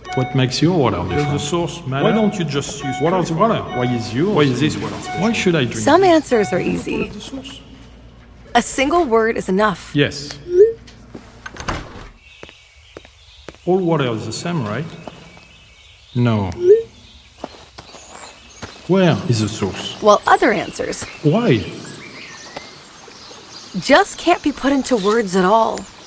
What makes your water Does the different? source matter? Why don't you just use water to water? Why is yours? Why is this water special? Why should I drink? Some answers are easy. The source. A single word is enough. Yes. All water is the same, right? No. Where is the source? While other answers Why? just can't be put into words at all.